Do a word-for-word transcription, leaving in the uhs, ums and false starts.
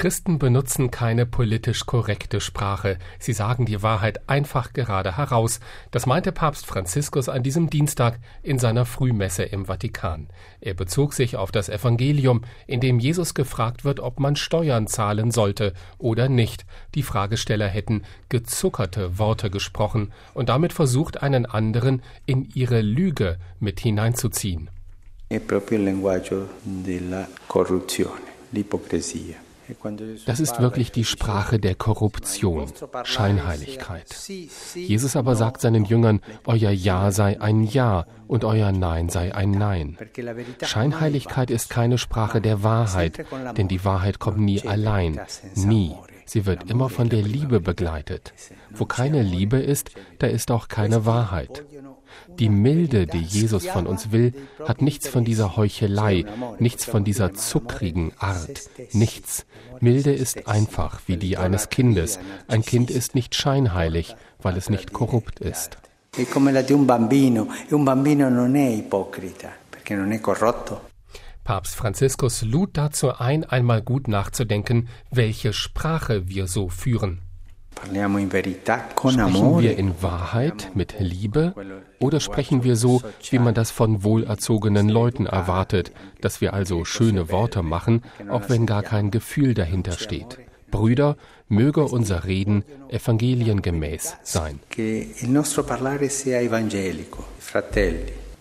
Christen benutzen keine politisch korrekte Sprache. Sie sagen die Wahrheit einfach gerade heraus. Das meinte Papst Franziskus an diesem Dienstag in seiner Frühmesse im Vatikan. Er bezog sich auf das Evangelium, in dem Jesus gefragt wird, ob man Steuern zahlen sollte oder nicht. Die Fragesteller hätten gezuckerte Worte gesprochen und damit versucht, einen anderen in ihre Lüge mit hineinzuziehen. È proprio il linguaggio della corruzione, l'ipocrisia. Das ist wirklich die Sprache der Korruption, Scheinheiligkeit. Jesus aber sagt seinen Jüngern, euer Ja sei ein Ja und euer Nein sei ein Nein. Scheinheiligkeit ist keine Sprache der Wahrheit, denn die Wahrheit kommt nie allein, nie. Sie wird immer von der Liebe begleitet. Wo keine Liebe ist, da ist auch keine Wahrheit. Die Milde, die Jesus von uns will, hat nichts von dieser Heuchelei, nichts von dieser zuckrigen Art, nichts. Milde ist einfach wie die eines Kindes. Ein Kind ist nicht scheinheilig, weil es nicht korrupt ist. Papst Franziskus lud dazu ein, einmal gut nachzudenken, welche Sprache wir so führen. Sprechen wir in Wahrheit mit Liebe oder sprechen wir so, wie man das von wohlerzogenen Leuten erwartet, dass wir also schöne Worte machen, auch wenn gar kein Gefühl dahinter steht? Brüder, möge unser Reden evangeliengemäß sein. Che il nostro parlare sia evangelico, fratelli.